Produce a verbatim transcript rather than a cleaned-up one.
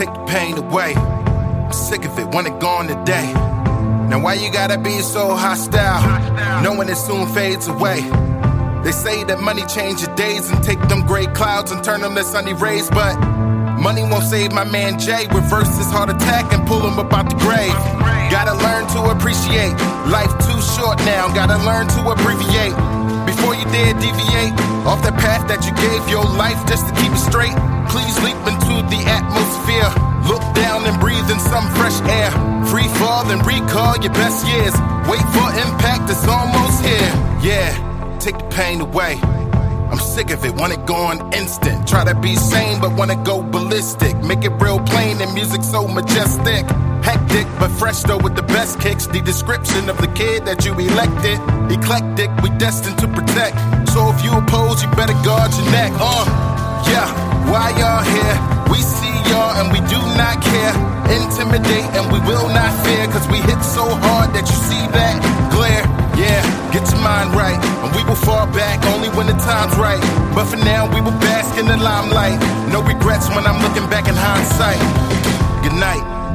take the pain away. I'm sick of it, want it gone today. Now why you gotta be so hostile, knowing it soon fades away? They say that money changes days and take them gray clouds and turn them to sunny rays, but money won't save my man Jay. Reverse his heart attack and pull him up out the grave. Gotta learn to appreciate life too short now. Gotta learn to abbreviate before you dare deviate off the path that you gave your life just to keep it straight. Please leap into the atmosphere. Look down and breathe in some fresh air. Free fall and recall your best years. Wait for impact, it's almost here. Yeah, take the pain away. I'm sick of it, want it gone instant. Try to be sane, but wanna go ballistic. Make it real plain and music so majestic. Hectic, but fresh though with the best kicks. The description of the kid that you elected. Eclectic, we destined to protect. So if you oppose, you better guard your neck. Uh, yeah, why y'all here? We see y'all and we do not care. Intimidate and we will not fear. Cause we hit so hard that you see that glare. Yeah, get your mind right, and we will fall back only when the time's right. But for now, we will bask in the limelight. No regrets when I'm looking back in hindsight. Good night.